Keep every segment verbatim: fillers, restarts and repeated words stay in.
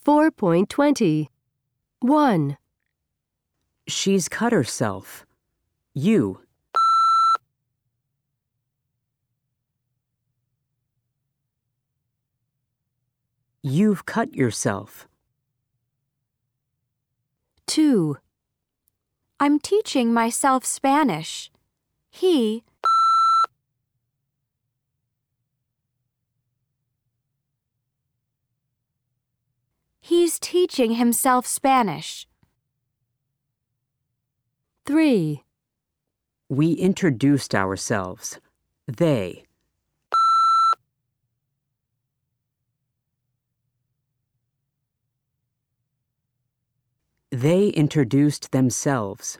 four point twenty. one. She's cut herself. You. You've cut yourself. two. I'm teaching myself Spanish. He. He's teaching himself Spanish. three. We introduced ourselves. They. They introduced themselves.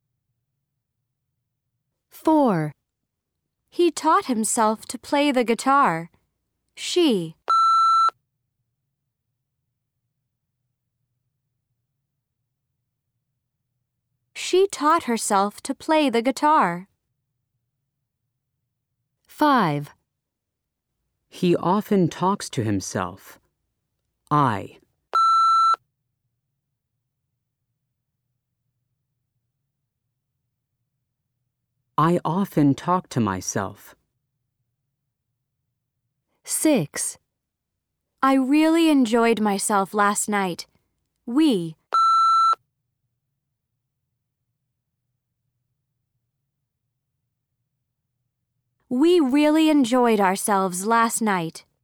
four. He taught himself to play the guitar. She. She taught herself to play the guitar. five. He often talks to himself. I. I often talk to myself. six. I really enjoyed myself last night. We. We really enjoyed ourselves last night.